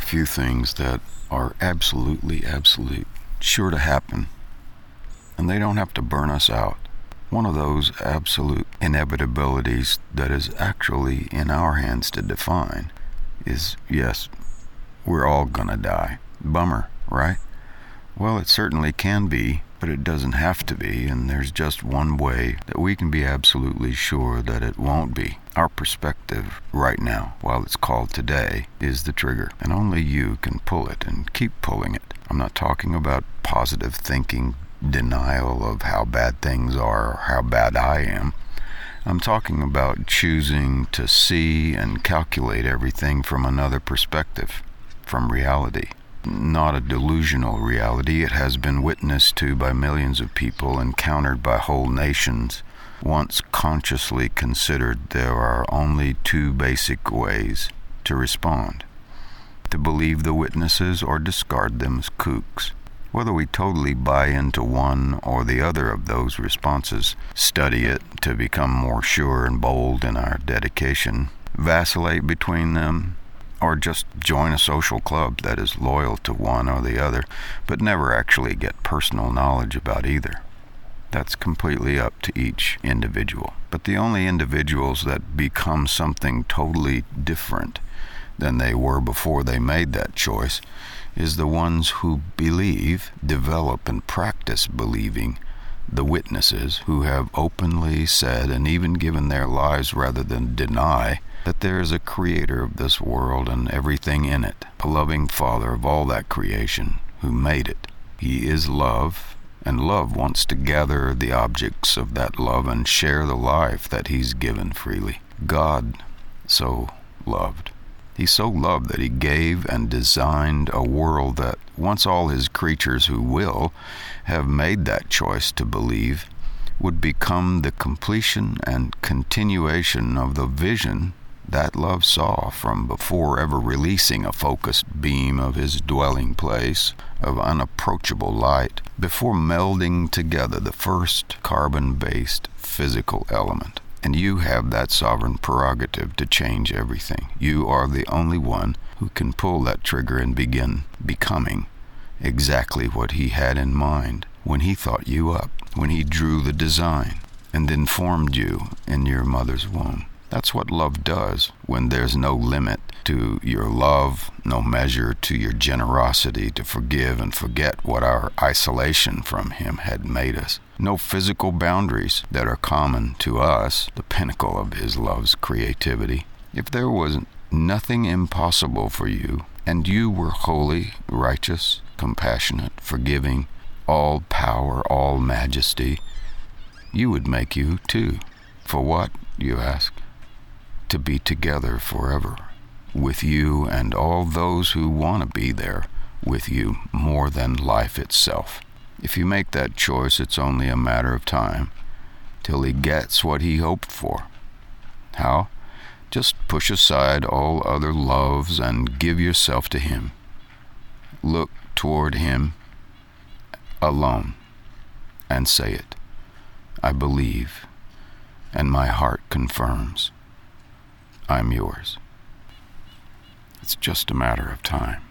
few things that are absolutely sure to happen, and they don't have to burn us out. One of those absolute inevitabilities that is actually in our hands to define is, yes, we're all gonna die. Bummer, right? Well, it certainly can be, but it doesn't have to be, and there's just one way that we can be absolutely sure that it won't be. Our perspective right now, while it's called today, is the trigger, and only you can pull it and keep pulling it. I'm not talking about positive thinking, denial of how bad things are or how bad I am. I'm talking about choosing to see and calculate everything from another perspective, from reality. Not a delusional reality. It has been witnessed to by millions of people, encountered by whole nations. Once consciously considered, there are only two basic ways to respond: to believe the witnesses or discard them as kooks. Whether we totally buy into one or the other of those responses, study it to become more sure and bold in our dedication, vacillate between them, or just join a social club that is loyal to one or the other, but never actually get personal knowledge about either. That's completely up to each individual. But the only individuals that become something totally different than they were before they made that choice is the ones who believe, develop, and practice believing the witnesses who have openly said and even given their lives rather than deny that there is a creator of this world and everything in it, a loving Father of all that creation who made it. He is love, and love wants to gather the objects of that love and share the life that he's given freely. God so loved. He so loved that he gave and designed a world that, once all his creatures who will have made that choice to believe, would become the completion and continuation of the vision that love saw from before ever releasing a focused beam of his dwelling place of unapproachable light, before melding together the first carbon-based physical element. And you have that sovereign prerogative to change everything. You are the only one who can pull that trigger and begin becoming exactly what he had in mind when he thought you up, when he drew the design and then formed you in your mother's womb. That's what love does when there's no limit to your love, no measure to your generosity to forgive and forget what our isolation from him had made us. No physical boundaries that are common to us, the pinnacle of his love's creativity. If there was nothing impossible for you, and you were holy, righteous, compassionate, forgiving, all power, all majesty, you would make you too. For what, you ask? To be together forever, with you and all those who want to be there with you more than life itself. If you make that choice, it's only a matter of time till he gets what he hoped for. How? Just push aside all other loves and give yourself to him. Look toward him alone and say it. I believe, and my heart confirms. I'm yours. It's just a matter of time.